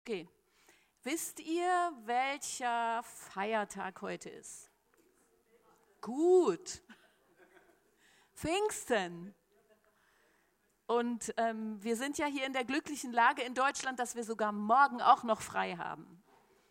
Okay. Wisst ihr, welcher Feiertag heute ist? Gut. Pfingsten. Und wir sind ja hier in der glücklichen Lage in Deutschland, dass wir morgen auch noch frei haben.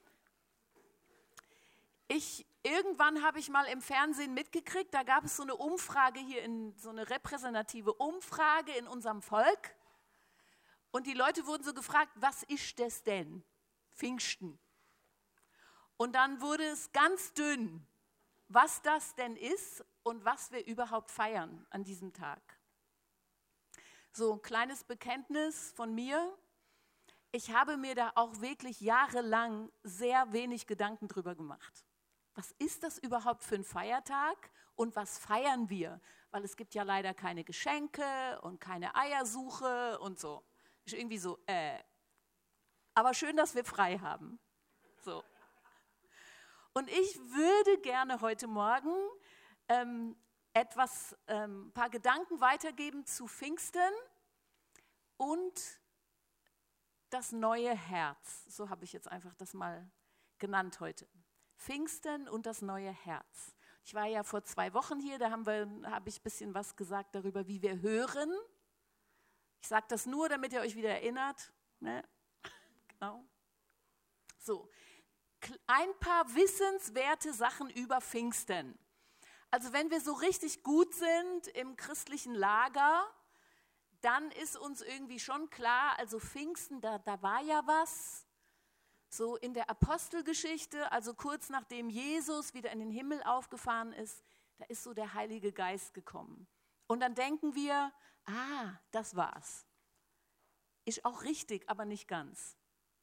Irgendwann habe ich mal im Fernsehen mitgekriegt, da gab es so eine Umfrage so eine repräsentative Umfrage in unserem Volk. Und die Leute wurden so gefragt, was ist das denn? Pfingsten. Und dann wurde es ganz dünn, was das denn ist und was wir überhaupt feiern an diesem Tag. So ein kleines Bekenntnis von mir. Ich habe mir da auch wirklich jahrelang sehr wenig Gedanken drüber gemacht. Was ist das überhaupt für ein Feiertag und was feiern wir? Weil es gibt ja leider keine Geschenke und keine Eiersuche und so. Ist irgendwie so, Aber schön, dass wir frei haben. So. Und ich würde gerne heute Morgen ein paar Gedanken weitergeben zu Pfingsten und das neue Herz. So habe ich jetzt einfach das mal genannt heute. Pfingsten und das neue Herz. Ich war ja vor 2 Wochen hier, da habe ich ein bisschen was gesagt darüber, wie wir hören. Ich sage das nur, damit ihr euch wieder erinnert. Ne? Genau. So, ein paar wissenswerte Sachen über Pfingsten. Also wenn wir so richtig gut sind im christlichen Lager, dann ist uns irgendwie schon klar, also Pfingsten, da war ja was. So in der Apostelgeschichte, also kurz nachdem Jesus wieder in den Himmel aufgefahren ist, da ist so der Heilige Geist gekommen. Und dann denken wir, das war's. Ist auch richtig, aber nicht ganz.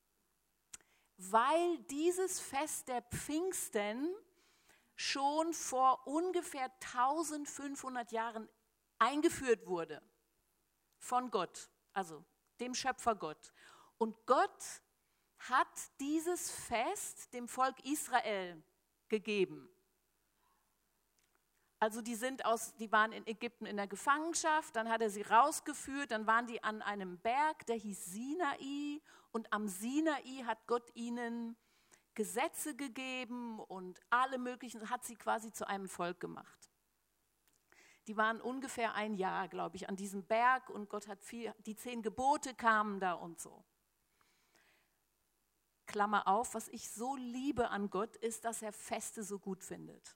Weil dieses Fest der Pfingsten schon vor ungefähr 1500 Jahren eingeführt wurde von Gott, also dem Schöpfergott. Und Gott hat dieses Fest dem Volk Israel gegeben. Also die waren in Ägypten in der Gefangenschaft, dann hat er sie rausgeführt, dann waren die an einem Berg, der hieß Sinai, und am Sinai hat Gott ihnen Gesetze gegeben und alle möglichen, hat sie quasi zu einem Volk gemacht. Die waren ungefähr 1 Jahr, glaube ich, an diesem Berg und Gott hat die 10 Gebote kamen da und so. Klammer auf, was ich so liebe an Gott, ist, dass er Feste so gut findet.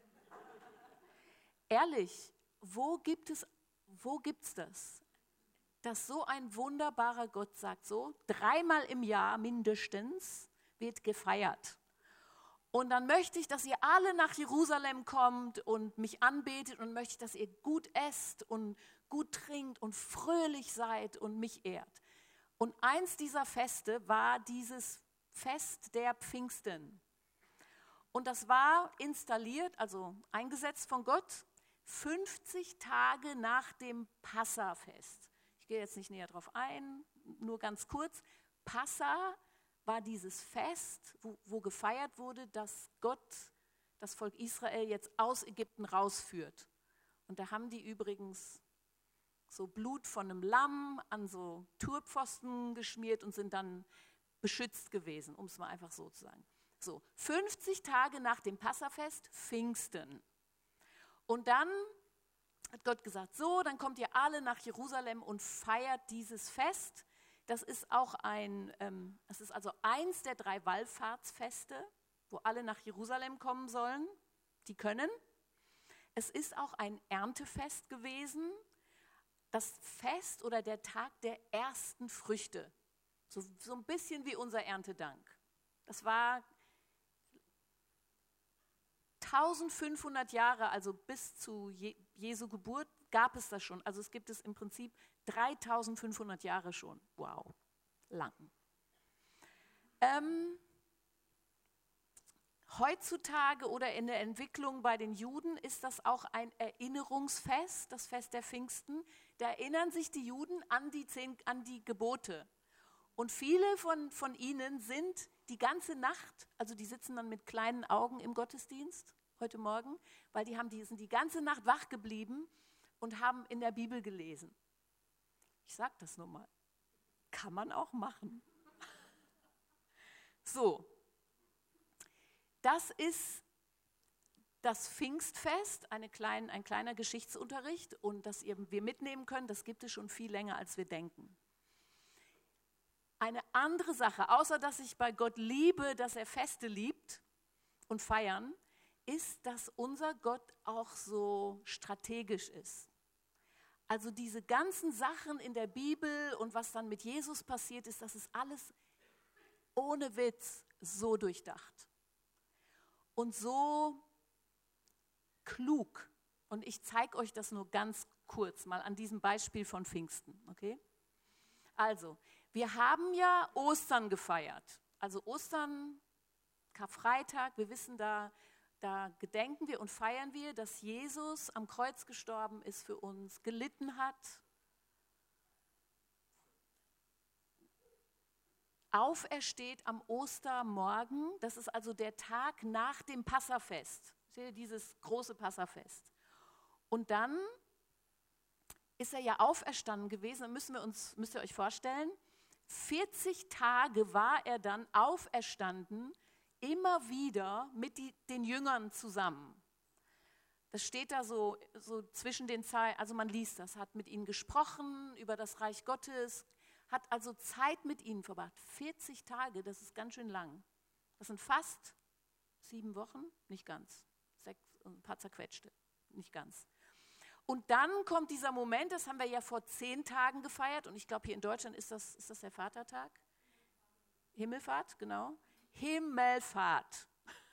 Ehrlich, wo gibt's das? Dass so ein wunderbarer Gott sagt, so 3-mal im Jahr mindestens wird gefeiert. Und dann möchte ich, dass ihr alle nach Jerusalem kommt und mich anbetet und möchte ich, dass ihr gut esst und gut trinkt und fröhlich seid und mich ehrt. Und eins dieser Feste war dieses Fest der Pfingsten. Und das war installiert, also eingesetzt von Gott, 50 Tage nach dem Passafest. Ich gehe jetzt nicht näher drauf ein, nur ganz kurz. Passa war dieses Fest, wo gefeiert wurde, dass Gott das Volk Israel jetzt aus Ägypten rausführt. Und da haben die übrigens so Blut von einem Lamm an so Turpfosten geschmiert und sind dann beschützt gewesen, um es mal einfach so zu sagen. So, 50 Tage nach dem Passafest, Pfingsten. Und dann hat Gott gesagt, so, dann kommt ihr alle nach Jerusalem und feiert dieses Fest. Das ist also eins der 3 Wallfahrtsfeste, wo alle nach Jerusalem kommen sollen. Die können. Es ist auch ein Erntefest gewesen. Das Fest oder der Tag der ersten Früchte. So ein bisschen wie unser Erntedank. Das war 1500 Jahre, also bis zu Jesu Geburt, gab es das schon. Also es gibt es im Prinzip 3500 Jahre schon. Wow, lang. Heutzutage oder in der Entwicklung bei den Juden ist das auch ein Erinnerungsfest, das Fest der Pfingsten. Da erinnern sich die Juden an die Gebote. Und viele von ihnen sind die ganze Nacht, also die sitzen dann mit kleinen Augen im Gottesdienst heute Morgen, weil sind die ganze Nacht wach geblieben und haben in der Bibel gelesen. Ich sage das nur mal. Kann man auch machen. So, das ist das Pfingstfest, ein kleiner Geschichtsunterricht und das wir mitnehmen können, das gibt es schon viel länger, als wir denken. Eine andere Sache, außer dass ich bei Gott liebe, dass er Feste liebt und feiern, ist, dass unser Gott auch so strategisch ist. Also diese ganzen Sachen in der Bibel und was dann mit Jesus passiert ist, das ist alles ohne Witz so durchdacht und so klug. Und ich zeige euch das nur ganz kurz mal an diesem Beispiel von Pfingsten. Okay? Also, wir haben ja Ostern gefeiert. Also Ostern, Karfreitag, wir wissen, da gedenken wir und feiern wir, dass Jesus am Kreuz gestorben ist für uns, gelitten hat, aufersteht am Ostermorgen. Das ist also der Tag nach dem Passafest. Dieses große Passafest. Und dann ist er ja auferstanden gewesen, dann müsst ihr euch vorstellen, 40 Tage war er dann auferstanden, immer wieder mit den Jüngern zusammen. Das steht da so zwischen den Zeilen, also man liest das, hat mit ihnen gesprochen über das Reich Gottes, hat also Zeit mit ihnen verbracht. 40 Tage, das ist ganz schön lang. Das sind fast 7 Wochen, nicht ganz. 6, ein paar zerquetschte, nicht ganz. Und dann kommt dieser Moment, das haben wir ja vor 10 Tagen gefeiert und ich glaube hier in Deutschland ist das der Vatertag? Himmelfahrt, genau. Himmelfahrt.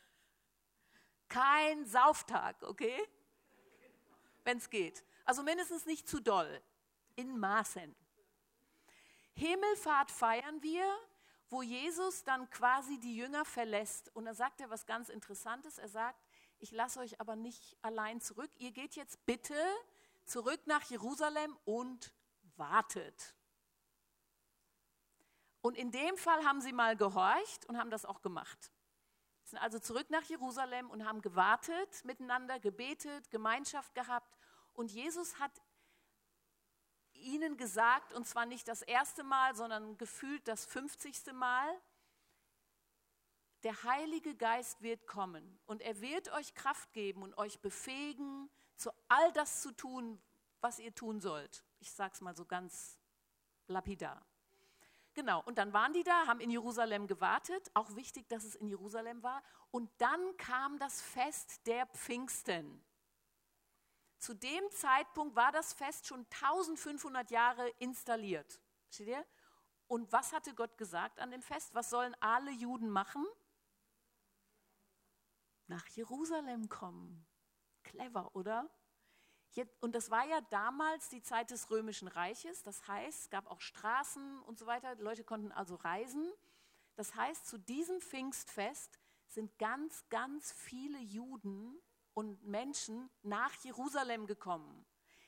Kein Sauftag, okay? Wenn es geht. Also mindestens nicht zu doll, in Maßen. Himmelfahrt feiern wir, wo Jesus dann quasi die Jünger verlässt. Und da sagt er was ganz Interessantes, er sagt, ich lasse euch aber nicht allein zurück. Ihr geht jetzt bitte zurück nach Jerusalem und wartet. Und in dem Fall haben sie mal gehorcht und haben das auch gemacht. Sie sind also zurück nach Jerusalem und haben gewartet, miteinander gebetet, Gemeinschaft gehabt. Und Jesus hat ihnen gesagt, und zwar nicht das erste Mal, sondern gefühlt das 50. Mal, der Heilige Geist wird kommen und er wird euch Kraft geben und euch befähigen, zu all das zu tun, was ihr tun sollt. Ich sage es mal so ganz lapidar. Genau, und dann waren die da, haben in Jerusalem gewartet, auch wichtig, dass es in Jerusalem war. Und dann kam das Fest der Pfingsten. Zu dem Zeitpunkt war das Fest schon 1500 Jahre installiert. Versteht ihr? Und was hatte Gott gesagt an dem Fest? Was sollen alle Juden machen? Nach Jerusalem kommen. Clever, oder? Und das war ja damals die Zeit des Römischen Reiches. Das heißt, es gab auch Straßen und so weiter. Die Leute konnten also reisen. Das heißt, zu diesem Pfingstfest sind ganz, ganz viele Juden und Menschen nach Jerusalem gekommen.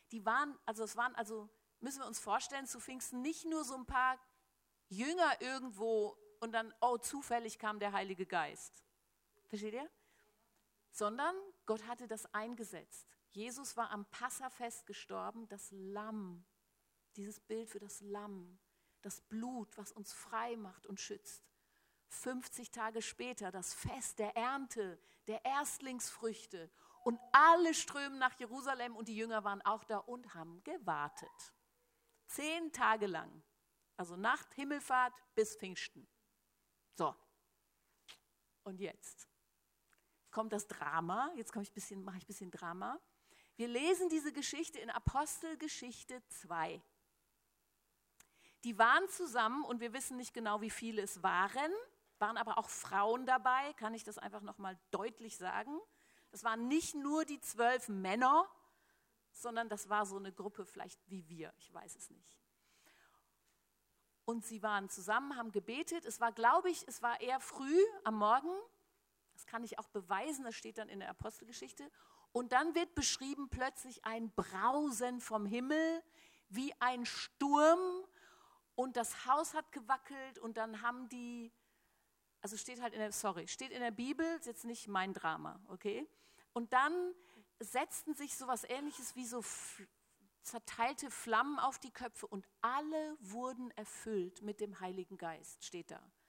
Müssen wir uns vorstellen, zu Pfingsten nicht nur so ein paar Jünger irgendwo und dann, zufällig kam der Heilige Geist. Versteht ihr? Sondern Gott hatte das eingesetzt. Jesus war am Passafest gestorben, das Lamm, dieses Bild für das Lamm, das Blut, was uns frei macht und schützt. 50 Tage später das Fest der Ernte, der Erstlingsfrüchte und alle strömen nach Jerusalem und die Jünger waren auch da und haben gewartet. 10 Tage lang, also Nacht, Himmelfahrt bis Pfingsten. So, und jetzt kommt das Drama, jetzt mache ich ein bisschen Drama. Wir lesen diese Geschichte in Apostelgeschichte 2. Die waren zusammen und wir wissen nicht genau, wie viele es waren aber auch Frauen dabei, kann ich das einfach nochmal deutlich sagen. Das waren nicht nur die 12 Männer, sondern das war so eine Gruppe vielleicht wie wir, ich weiß es nicht. Und sie waren zusammen, haben gebetet. Es war eher früh am Morgen. Das kann ich auch beweisen, das steht dann in der Apostelgeschichte. Und dann wird beschrieben plötzlich ein Brausen vom Himmel, wie ein Sturm. Und das Haus hat gewackelt und dann haben die, also steht in der Bibel, ist jetzt nicht mein Drama, okay? Und dann setzten sich sowas Ähnliches wie so zerteilte Flammen auf die Köpfe und alle wurden erfüllt mit dem Heiligen Geist, steht da.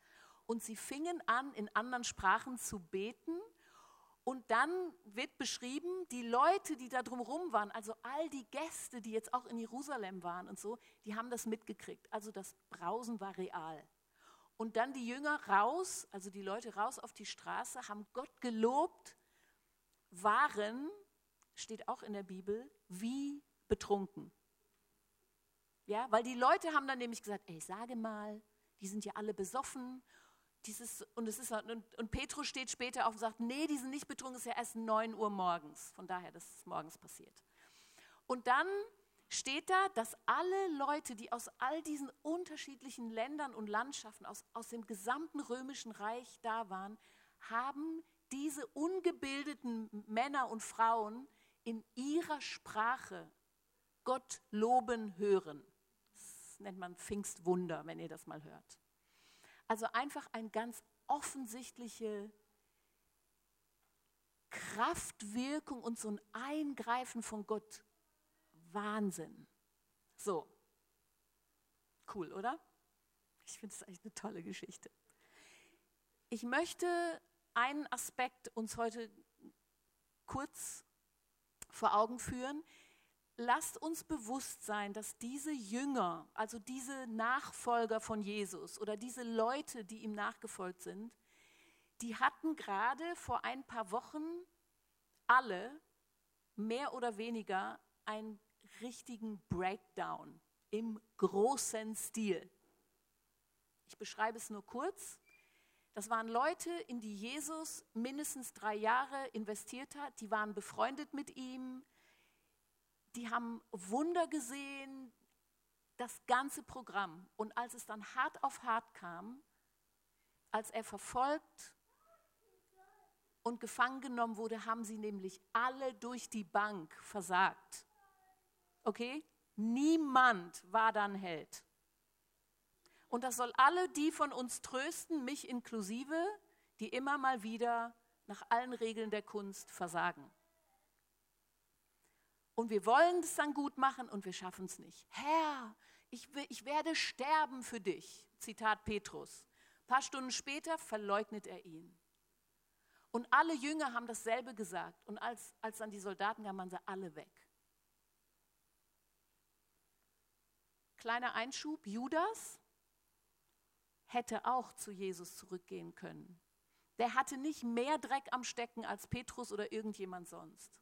und sie fingen an, in anderen Sprachen zu beten. Und dann wird beschrieben, die Leute, die da drumherum waren, also all die Gäste, die jetzt auch in Jerusalem waren und so, die haben das mitgekriegt. Also das Brausen war real. Und dann die Jünger raus, also die Leute raus auf die Straße, haben Gott gelobt, waren, steht auch in der Bibel, wie betrunken. Ja, weil die Leute haben dann nämlich gesagt, ey, sage mal, die sind ja alle besoffen. Und Petrus steht später auf und sagt, nee, die sind nicht betrunken, es ist ja erst 9 Uhr morgens. Von daher, das ist morgens passiert. Und dann steht da, dass alle Leute, die aus all diesen unterschiedlichen Ländern und Landschaften, aus dem gesamten römischen Reich da waren, haben diese ungebildeten Männer und Frauen in ihrer Sprache Gott loben hören. Das nennt man Pfingstwunder, wenn ihr das mal hört. Also einfach ein ganz offensichtliche Kraftwirkung und so ein Eingreifen von Gott. Wahnsinn. So. Cool, oder? Ich finde es eigentlich eine tolle Geschichte. Ich möchte einen Aspekt uns heute kurz vor Augen führen. Lasst uns bewusst sein, dass diese Jünger, also diese Nachfolger von Jesus oder diese Leute, die ihm nachgefolgt sind, die hatten gerade vor ein paar Wochen alle mehr oder weniger einen richtigen Breakdown im großen Stil. Ich beschreibe es nur kurz. Das waren Leute, in die Jesus mindestens 3 Jahre investiert hat. Die waren befreundet mit ihm. Die haben Wunder gesehen, das ganze Programm. Und als es dann hart auf hart kam, als er verfolgt und gefangen genommen wurde, haben sie nämlich alle durch die Bank versagt. Okay? Niemand war dann Held. Und das soll alle die von uns trösten, mich inklusive, die immer mal wieder nach allen Regeln der Kunst versagen. Und wir wollen es dann gut machen und wir schaffen es nicht. Herr, ich werde sterben für dich. Zitat Petrus. Ein paar Stunden später verleugnet er ihn. Und alle Jünger haben dasselbe gesagt. Und als dann die Soldaten kamen, waren sie alle weg. Kleiner Einschub, Judas hätte auch zu Jesus zurückgehen können. Der hatte nicht mehr Dreck am Stecken als Petrus oder irgendjemand sonst.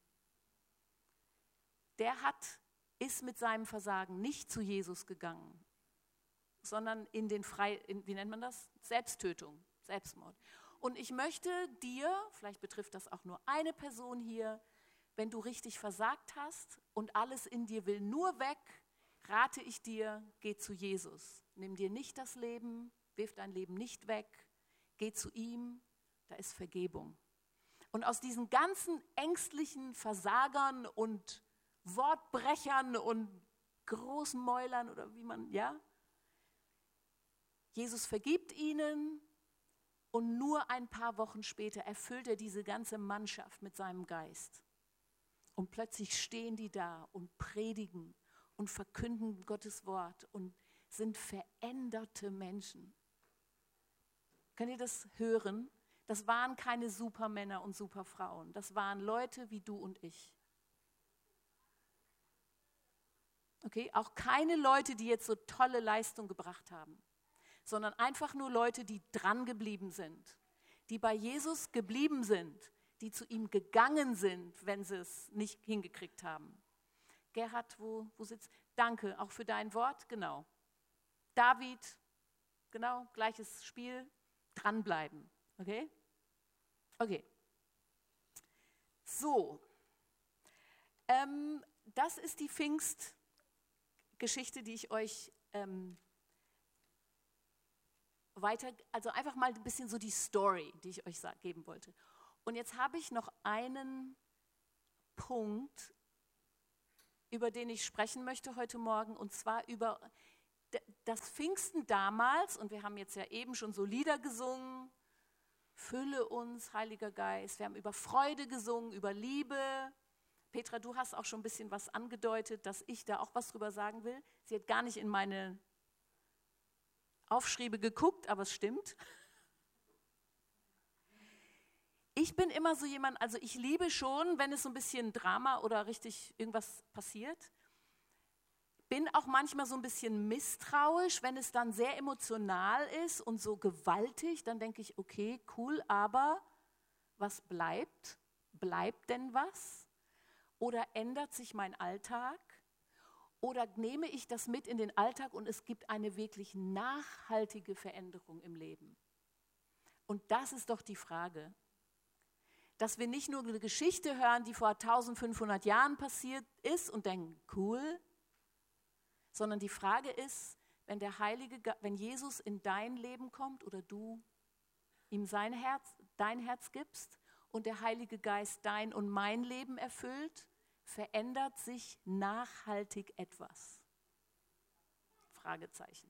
Der ist mit seinem Versagen nicht zu Jesus gegangen, sondern in wie nennt man das? Selbsttötung, Selbstmord. Und ich möchte dir, vielleicht betrifft das auch nur eine Person hier, wenn du richtig versagt hast und alles in dir will nur weg, rate ich dir, geh zu Jesus. Nimm dir nicht das Leben, wirf dein Leben nicht weg, geh zu ihm, da ist Vergebung. Und aus diesen ganzen ängstlichen Versagern und Wortbrechern und großen Mäulern oder wie man, ja? Jesus vergibt ihnen und nur ein paar Wochen später erfüllt er diese ganze Mannschaft mit seinem Geist. Und plötzlich stehen die da und predigen und verkünden Gottes Wort und sind veränderte Menschen. Könnt ihr das hören? Das waren keine Supermänner und Superfrauen. Das waren Leute wie du und ich. Okay, auch keine Leute, die jetzt so tolle Leistung gebracht haben, sondern einfach nur Leute, die dran geblieben sind, die bei Jesus geblieben sind, die zu ihm gegangen sind, wenn sie es nicht hingekriegt haben. Gerhard, wo sitzt? Danke, auch für dein Wort, genau. David, genau, gleiches Spiel, dranbleiben, okay? Okay. So, das ist die Pfingstgeschichte, die ich euch also einfach mal ein bisschen so die Story, die ich euch geben wollte. Und jetzt habe ich noch einen Punkt, über den ich sprechen möchte heute Morgen, und zwar über das Pfingsten damals. Und wir haben jetzt ja eben schon so Lieder gesungen, Fülle uns, Heiliger Geist. Wir haben über Freude gesungen, über Liebe. Petra, du hast auch schon ein bisschen was angedeutet, dass ich da auch was drüber sagen will. Sie hat gar nicht in meine Aufschriebe geguckt, aber es stimmt. Ich bin immer so jemand, also ich liebe schon, wenn es so ein bisschen Drama oder richtig irgendwas passiert. Bin auch manchmal so ein bisschen misstrauisch, wenn es dann sehr emotional ist und so gewaltig, dann denke ich, okay, cool, aber was bleibt? Bleibt denn was? Oder ändert sich mein Alltag? Oder nehme ich das mit in den Alltag und es gibt eine wirklich nachhaltige Veränderung im Leben? Und das ist doch die Frage. Dass wir nicht nur eine Geschichte hören, die vor 1500 Jahren passiert ist und denken, cool, sondern die Frage ist, wenn Jesus in dein Leben kommt oder du ihm dein Herz gibst und der Heilige Geist dein und mein Leben erfüllt, verändert sich nachhaltig etwas? Fragezeichen.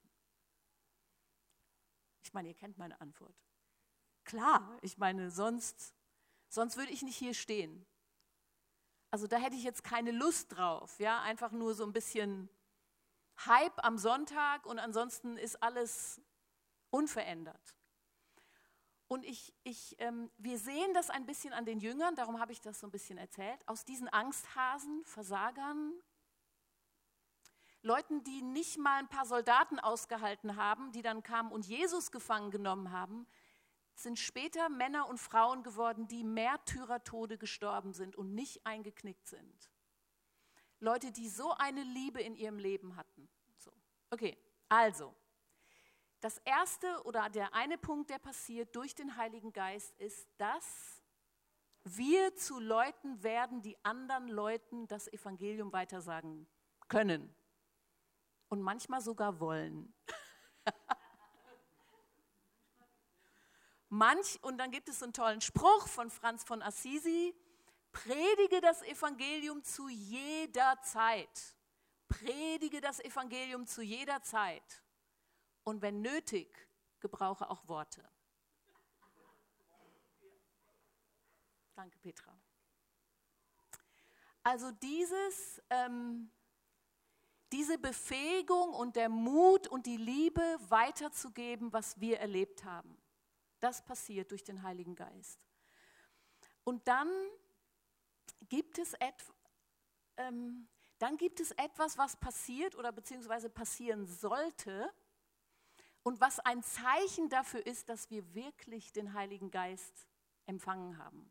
Ich meine, ihr kennt meine Antwort. Klar, ich meine, sonst würde ich nicht hier stehen. Also da hätte ich jetzt keine Lust drauf, ja, einfach nur so ein bisschen Hype am Sonntag und ansonsten ist alles unverändert. Und wir sehen das ein bisschen an den Jüngern, darum habe ich das so ein bisschen erzählt, aus diesen Angsthasen, Versagern, Leuten, die nicht mal ein paar Soldaten ausgehalten haben, die dann kamen und Jesus gefangen genommen haben, sind später Männer und Frauen geworden, die Märtyrertode gestorben sind und nicht eingeknickt sind. Leute, die so eine Liebe in ihrem Leben hatten. So. Okay, also, das erste oder der eine Punkt, der passiert durch den Heiligen Geist, ist, dass wir zu Leuten werden, die anderen Leuten das Evangelium weitersagen können und manchmal sogar wollen. Und dann gibt es so einen tollen Spruch von Franz von Assisi: Predige das Evangelium zu jeder Zeit. Predige das Evangelium zu jeder Zeit. Und wenn nötig, gebrauche auch Worte. Danke, Petra. Also diese Befähigung und der Mut und die Liebe weiterzugeben, was wir erlebt haben, das passiert durch den Heiligen Geist. Und dann gibt es etwas, was passiert oder beziehungsweise passieren sollte und was ein Zeichen dafür ist, dass wir wirklich den Heiligen Geist empfangen haben.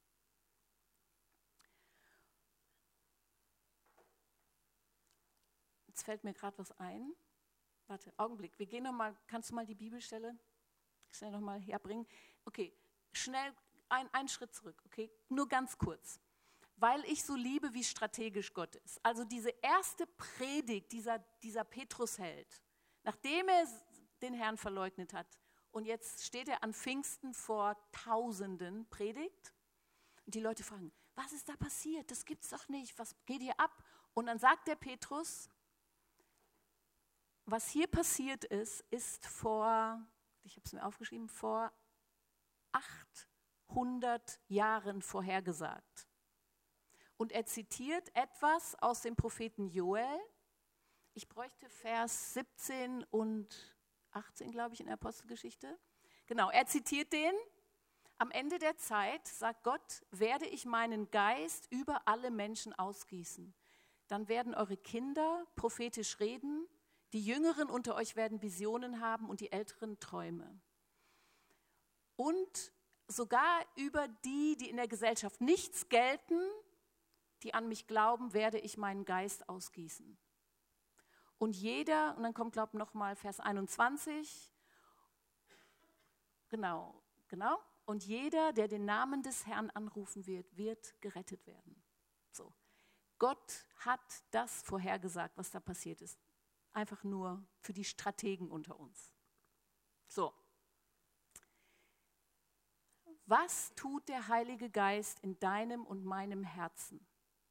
Jetzt fällt mir gerade was ein. Warte, Augenblick, wir gehen nochmal, kannst du mal die Bibelstelle schnell nochmal herbringen? Okay, schnell einen Schritt zurück, okay, nur ganz kurz. Weil ich so liebe, wie strategisch Gott ist. Also diese erste Predigt, dieser Petrusheld, nachdem er den Herrn verleugnet hat und jetzt steht er an Pfingsten vor Tausenden, predigt und die Leute fragen, was ist da passiert? Das gibt's doch nicht, was geht hier ab? Und dann sagt der Petrus, was hier passiert ist vor, ich habe es mir aufgeschrieben, vor 800 Jahren vorhergesagt. Und er zitiert etwas aus dem Propheten Joel. Ich bräuchte Vers 17 und 18, glaube ich, in der Apostelgeschichte. Genau, er zitiert den. Am Ende der Zeit, sagt Gott, werde ich meinen Geist über alle Menschen ausgießen. Dann werden eure Kinder prophetisch reden, die Jüngeren unter euch werden Visionen haben und die Älteren Träume. Und sogar über die in der Gesellschaft nichts gelten, die an mich glauben, werde ich meinen Geist ausgießen. Und dann kommt, glaube ich, nochmal Vers 21. Genau. Und jeder, der den Namen des Herrn anrufen wird gerettet werden. So. Gott hat das vorhergesagt, was da passiert ist. Einfach nur für die Strategen unter uns. So. Was tut der Heilige Geist in deinem und meinem Herzen?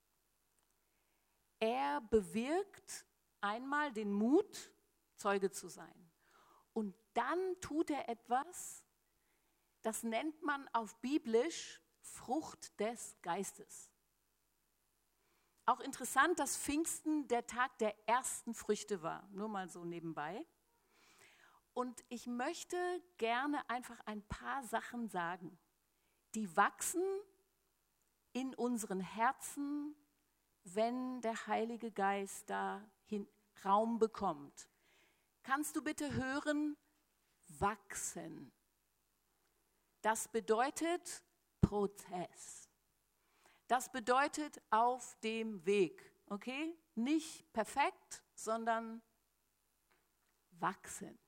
Er bewirkt einmal den Mut, Zeuge zu sein. Und dann tut er etwas, das nennt man auf Biblisch Frucht des Geistes. Auch interessant, dass Pfingsten der Tag der ersten Früchte war, nur mal so nebenbei. Und ich möchte gerne einfach ein paar Sachen sagen, die wachsen in unseren Herzen, wenn der Heilige Geist dahin Raum bekommt. Kannst du bitte hören, wachsen. Das bedeutet Prozess. Das bedeutet auf dem Weg, okay? Nicht perfekt, sondern wachsen.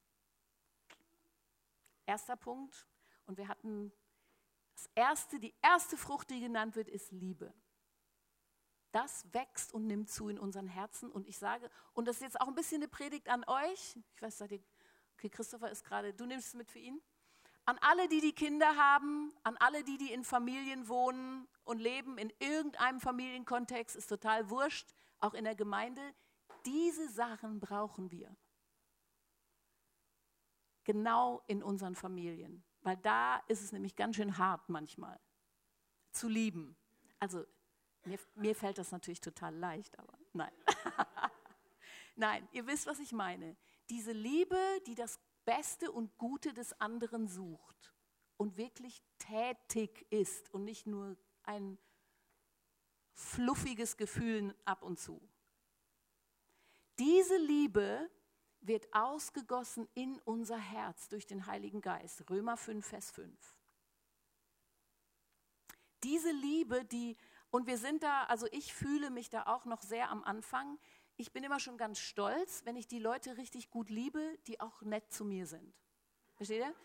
Erster Punkt. Und wir hatten die erste Frucht, die genannt wird, ist Liebe. Das wächst und nimmt zu in unseren Herzen. Und ich sage, und das ist jetzt auch ein bisschen eine Predigt an euch. Ich weiß, okay, Christopher ist gerade, du nimmst es mit für ihn. An alle, die Kinder haben, an alle, die in Familien wohnen und leben, in irgendeinem Familienkontext, ist total wurscht, auch in der Gemeinde. Diese Sachen brauchen wir. Genau in unseren Familien. Weil da ist es nämlich ganz schön hart manchmal, zu lieben. Also mir fällt das natürlich total leicht, aber nein. Nein, ihr wisst, was ich meine. Diese Liebe, die das Beste und Gute des anderen sucht und wirklich tätig ist und nicht nur ein fluffiges Gefühl ab und zu. Diese Liebe wird ausgegossen in unser Herz durch den Heiligen Geist. Römer 5, Vers 5. Diese Liebe, und wir sind da, also ich fühle mich da auch noch sehr am Anfang. Ich bin immer schon ganz stolz, wenn ich die Leute richtig gut liebe, die auch nett zu mir sind. Versteht ihr?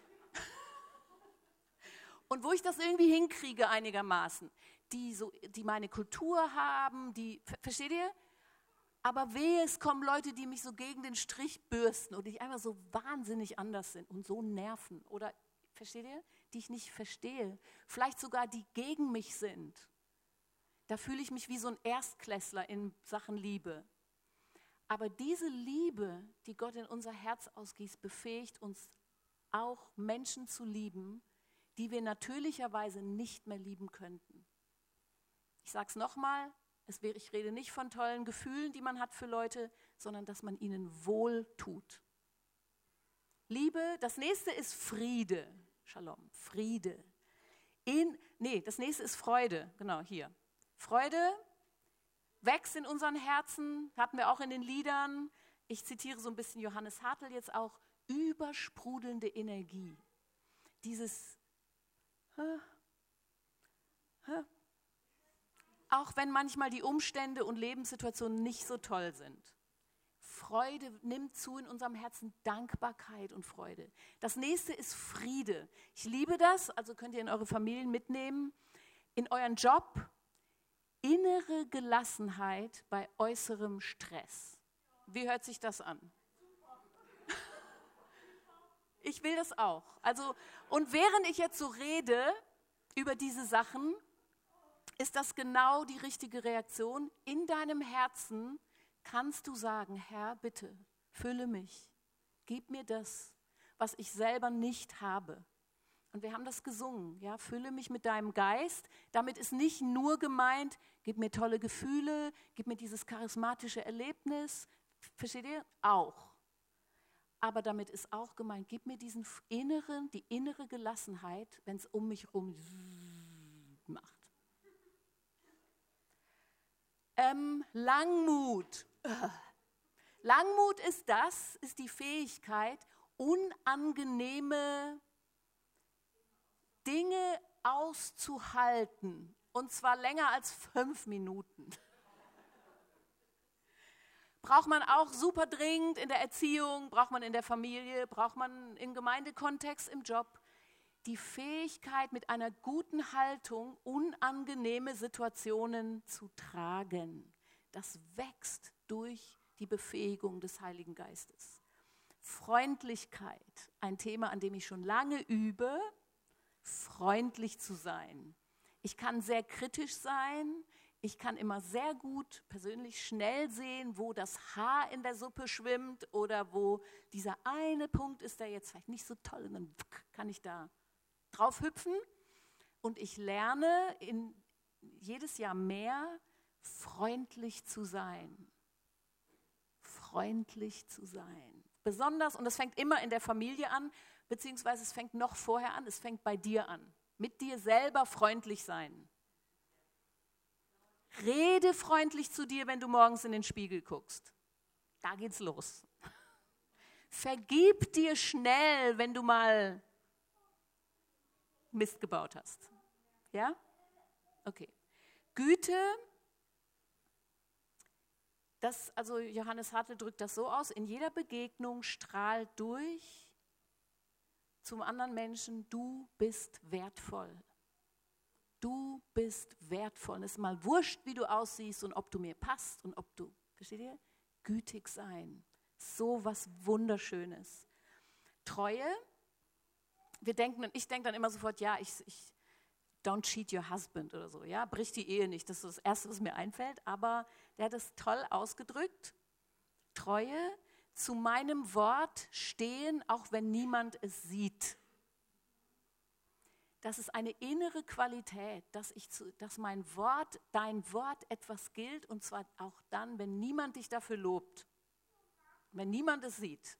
Und wo ich das irgendwie hinkriege einigermaßen, die meine Kultur haben, versteht ihr? Aber wehe, es kommen Leute, die mich so gegen den Strich bürsten und die einfach so wahnsinnig anders sind und so nerven. Oder, versteht ihr? Die ich nicht verstehe. Vielleicht sogar, die gegen mich sind. Da fühle ich mich wie so ein Erstklässler in Sachen Liebe. Aber diese Liebe, die Gott in unser Herz ausgießt, befähigt uns auch Menschen zu lieben, die wir natürlicherweise nicht mehr lieben könnten. Ich sage es nochmal, ich rede nicht von tollen Gefühlen, die man hat für Leute, sondern dass man ihnen wohl tut. Liebe, das nächste ist Friede. Shalom, Friede. Das nächste ist Freude, genau hier. Freude wächst in unseren Herzen, hatten wir auch in den Liedern. Ich zitiere so ein bisschen Johannes Hartl jetzt auch, übersprudelnde Energie. Dieses, auch wenn manchmal die Umstände und Lebenssituationen nicht so toll sind. Freude nimmt zu in unserem Herzen, Dankbarkeit und Freude. Das nächste ist Friede. Ich liebe das, also könnt ihr in eure Familien mitnehmen, in euren Job, innere Gelassenheit bei äußerem Stress. Wie hört sich das an? Ich will das auch. Also, und während ich jetzt so rede über diese Sachen, ist das genau die richtige Reaktion. In deinem Herzen kannst du sagen, Herr, bitte, fülle mich. Gib mir das, was ich selber nicht habe. Und wir haben das gesungen, ja, fülle mich mit deinem Geist. Damit ist nicht nur gemeint, gib mir tolle Gefühle, gib mir dieses charismatische Erlebnis. Versteht ihr? Auch. Aber damit ist auch gemeint, gib mir die innere Gelassenheit, wenn es um mich herum macht. Langmut. Langmut ist die Fähigkeit, unangenehme Dinge auszuhalten. Und zwar länger als 5 Minuten. Braucht man auch super dringend in der Erziehung, braucht man in der Familie, braucht man im Gemeindekontext, im Job. Die Fähigkeit, mit einer guten Haltung unangenehme Situationen zu tragen. Das wächst durch die Befähigung des Heiligen Geistes. Freundlichkeit, ein Thema, an dem ich schon lange übe, freundlich zu sein. Ich kann sehr kritisch sein. Ich kann immer sehr gut persönlich schnell sehen, wo das Haar in der Suppe schwimmt oder wo dieser eine Punkt ist, der jetzt vielleicht nicht so toll ist. Und dann kann ich da drauf hüpfen. Und ich lerne jedes Jahr mehr, freundlich zu sein. Freundlich zu sein. Besonders, und das fängt immer in der Familie an, beziehungsweise es fängt noch vorher an, es fängt bei dir an. Mit dir selber freundlich sein. Rede freundlich zu dir, wenn du morgens in den Spiegel guckst. Da geht's los. Vergib dir schnell, wenn du mal Mist gebaut hast. Ja? Okay. Güte, also Johannes Hartl drückt das so aus, in jeder Begegnung strahlt durch zum anderen Menschen, du bist wertvoll. Du bist wertvoll. Und es ist mal wurscht, wie du aussiehst und ob du mir passt und ob du, versteht ihr? Gütig sein. So was Wunderschönes. Treue. Ich denke dann immer sofort, ja, ich don't cheat your husband oder so, ja, brich die Ehe nicht. Das ist das Erste, was mir einfällt. Aber der hat es toll ausgedrückt. Treue, zu meinem Wort stehen, auch wenn niemand es sieht. Das ist eine innere Qualität, dass mein Wort, dein Wort etwas gilt, und zwar auch dann, wenn niemand dich dafür lobt, wenn niemand es sieht.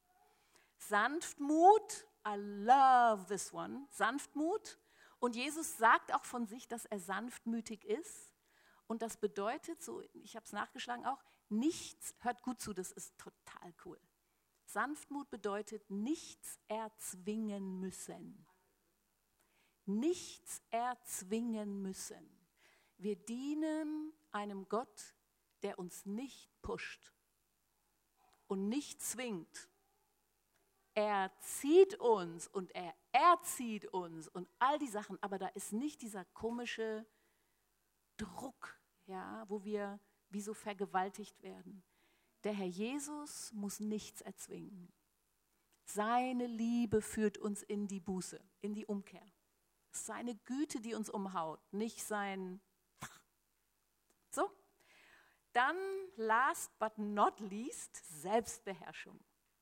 Sanftmut, I love this one, Sanftmut. Und Jesus sagt auch von sich, dass er sanftmütig ist. Und das bedeutet, so, ich habe es nachgeschlagen auch, nichts, hört gut zu, das ist total cool. Sanftmut bedeutet nichts erzwingen müssen. Nichts erzwingen müssen. Wir dienen einem Gott, der uns nicht pusht und nicht zwingt. Er zieht uns und er erzieht uns und all die Sachen, aber da ist nicht dieser komische Druck, ja, wo wir wie so vergewaltigt werden. Der Herr Jesus muss nichts erzwingen. Seine Liebe führt uns in die Buße, in die Umkehr. Seine Güte, die uns umhaut, nicht sein. So, dann last but not least Selbstbeherrschung.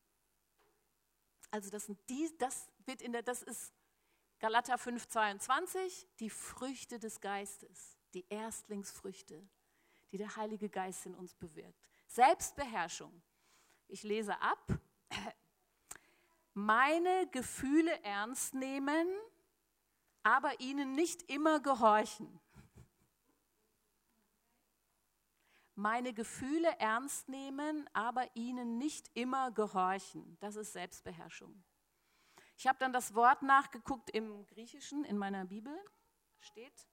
Also das ist Galater 5,22, die Früchte des Geistes, die Erstlingsfrüchte, die der Heilige Geist in uns bewirkt. Selbstbeherrschung. Ich lese ab. Meine Gefühle ernst nehmen, aber ihnen nicht immer gehorchen. Meine Gefühle ernst nehmen, aber ihnen nicht immer gehorchen. Das ist Selbstbeherrschung. Ich habe dann das Wort nachgeguckt im Griechischen, in meiner Bibel steht,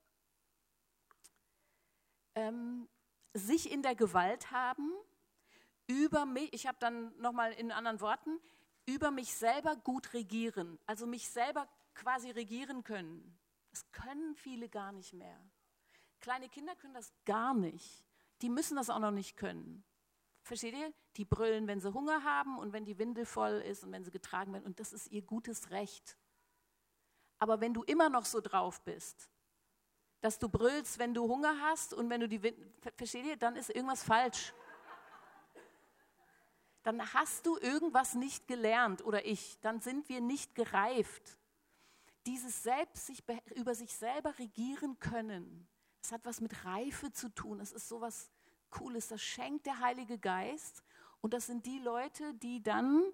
sich in der Gewalt haben, über mich, ich habe dann nochmal in anderen Worten, über mich selber gut regieren, also mich selber quasi regieren können. Das können viele gar nicht mehr. Kleine Kinder können das gar nicht. Die müssen das auch noch nicht können. Versteht ihr? Die brüllen, wenn sie Hunger haben und wenn die Windel voll ist und wenn sie getragen werden. Und das ist ihr gutes Recht. Aber wenn du immer noch so drauf bist, dass du brüllst, wenn du Hunger hast und wenn du die Windel, versteht ihr? Dann ist irgendwas falsch. Dann hast du irgendwas nicht gelernt oder dann sind wir nicht gereift. Dieses über sich selber regieren können, das hat was mit Reife zu tun. Das ist sowas Cooles, das schenkt der Heilige Geist. Und das sind die Leute, die dann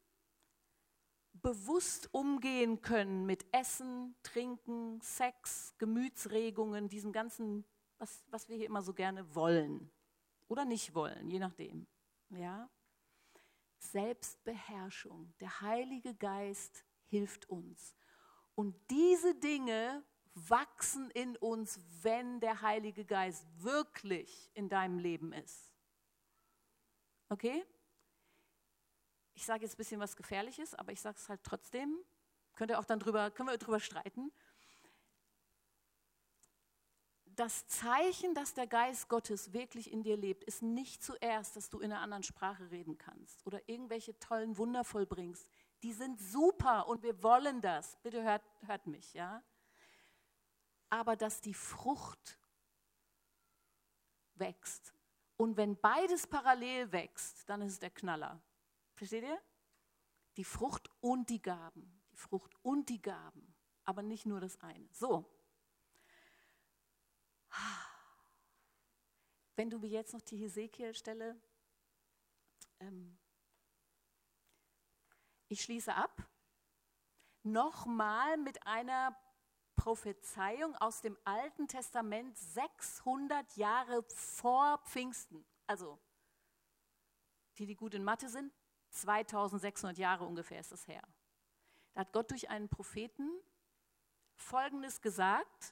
bewusst umgehen können mit Essen, Trinken, Sex, Gemütsregungen, diesem ganzen, was wir hier immer so gerne wollen oder nicht wollen, je nachdem. Ja? Selbstbeherrschung. Der Heilige Geist hilft uns. Und diese Dinge wachsen in uns, wenn der Heilige Geist wirklich in deinem Leben ist. Okay? Ich sage jetzt ein bisschen was Gefährliches, aber ich sage es halt trotzdem. Können wir drüber streiten. Das Zeichen, dass der Geist Gottes wirklich in dir lebt, ist nicht zuerst, dass du in einer anderen Sprache reden kannst oder irgendwelche tollen Wunder vollbringst. Die sind super und wir wollen das. Bitte hört mich, ja? Aber dass die Frucht wächst. Und wenn beides parallel wächst, dann ist es der Knaller. Versteht ihr? Die Frucht und die Gaben. Die Frucht und die Gaben. Aber nicht nur das eine. So. Wenn du mir jetzt noch die Hesekiel-Stelle, ich schließe ab, nochmal mit einer Prophezeiung aus dem Alten Testament 600 Jahre vor Pfingsten. Also, die gut in Mathe sind, 2600 Jahre ungefähr ist das her. Da hat Gott durch einen Propheten Folgendes gesagt: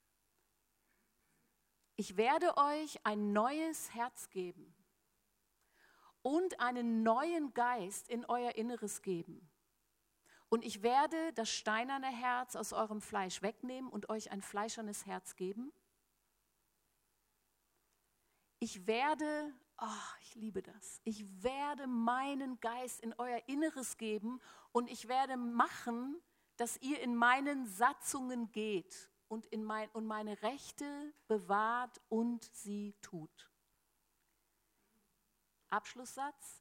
Ich werde euch ein neues Herz geben und einen neuen Geist in euer Inneres geben. Und ich werde das steinerne Herz aus eurem Fleisch wegnehmen und euch ein fleischernes Herz geben. Ich werde, ich liebe das, ich werde meinen Geist in euer Inneres geben und ich werde machen, dass ihr in meinen Satzungen geht und meine Rechte bewahrt und sie tut. Abschlusssatz.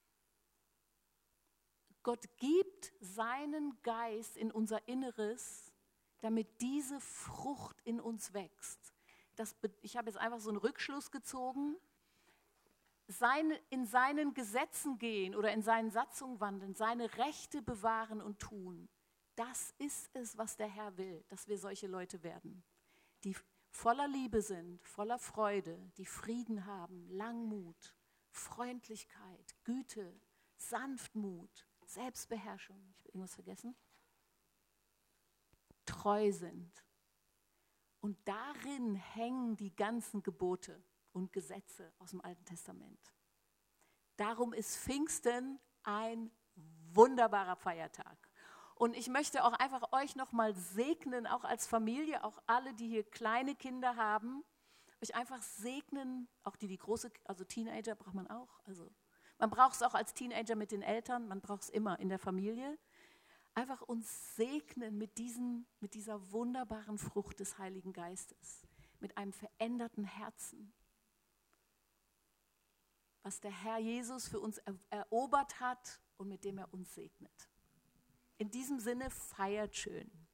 Gott gibt seinen Geist in unser Inneres, damit diese Frucht in uns wächst. Ich habe jetzt einfach so einen Rückschluss gezogen. In seinen Gesetzen gehen oder in seinen Satzungen wandeln, seine Rechte bewahren und tun. Das ist es, was der Herr will, dass wir solche Leute werden, die voller Liebe sind, voller Freude, die Frieden haben, Langmut, Freundlichkeit, Güte, Sanftmut, Selbstbeherrschung, ich habe irgendwas vergessen, treu sind. Und darin hängen die ganzen Gebote und Gesetze aus dem Alten Testament. Darum ist Pfingsten ein wunderbarer Feiertag. Und ich möchte auch einfach euch nochmal segnen, auch als Familie, auch alle, die hier kleine Kinder haben, euch einfach segnen, auch die große, also Teenager braucht man auch, also man braucht es auch als Teenager mit den Eltern, man braucht es immer in der Familie. Einfach uns segnen mit dieser wunderbaren Frucht des Heiligen Geistes, mit einem veränderten Herzen, was der Herr Jesus für uns erobert hat und mit dem er uns segnet. In diesem Sinne, feiert schön.